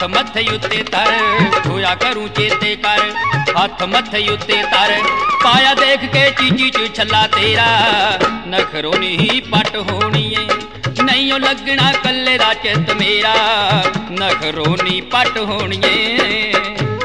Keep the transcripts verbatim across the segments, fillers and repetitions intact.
मथे उत्ते तर होया करूं चेते कर हथ मथे उत्ते तर पाया देख के चीची च छला तेरा नखरों नी पट होनी है नहीं ओ लगना कल्ले दा चित मेरा नखरों नी पट होनी है।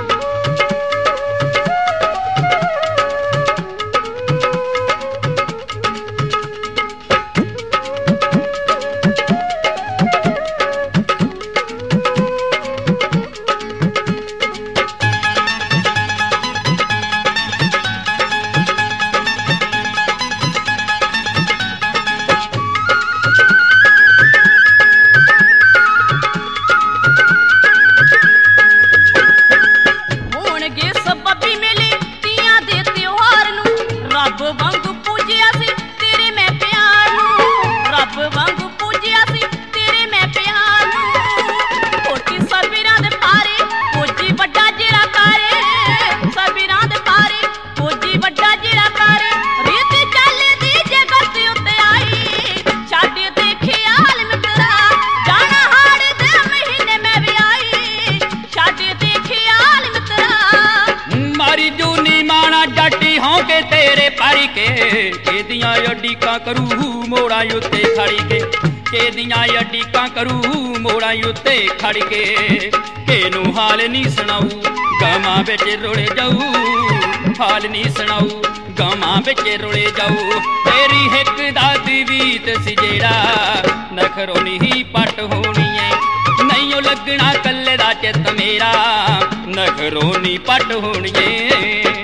तेरे पारी के केदियां अड्डीकां करू मोड़ा उत्ते खड़ी के केदियां अड्डीकां करू मोड़ा उत्ते खड़ी के केनू हाल नी सुनाऊ गमा बिच रुड़े जाऊ हाल नी सुनाऊ गमा बिच रुड़े जाऊ तेरी हिक दा दीवीत सी जेड़ा नखरों नी पट होनी है नहीं ओ लगना कल्ले दा चित मेरा नखरों नी पट होनी है।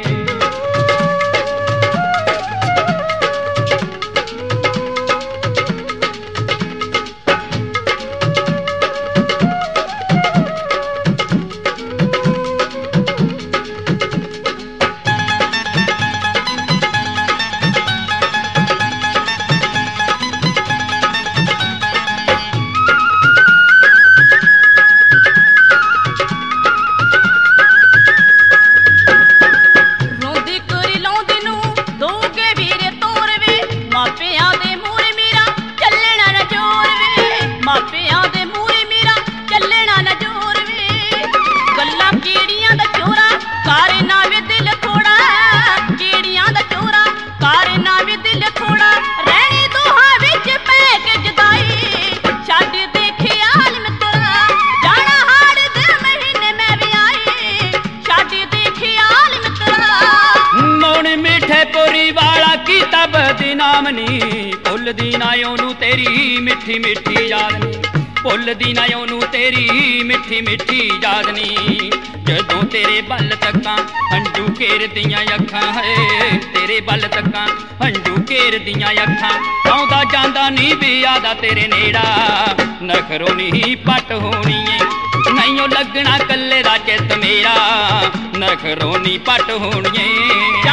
भुल दी ना ओनू तेरी मिठी मिठी याद नी भुल दी ना ओनू तेरी मिठी मिठी याद नी जदों तेरे बल तक्कां हंजू घेर दियां अखां है तेरे बल तक्कां हंजू घेर दियां अखां आउंदा जांदा नी भी आदा तेरे नेड़ा नखरों नी पट होनी है नहीं ओ लगना कल्ले दा चित मेरा नखरों नी पट होनी है।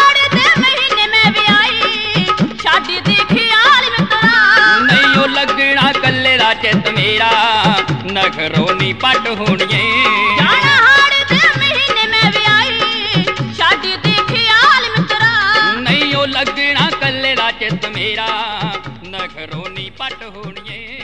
नहीं ओ लगना कल्ले दा चित मेरा नखरों नी पट होनी नहीं ओ लगना कल्ले दा चित मेरा नखरों नी पट होनी।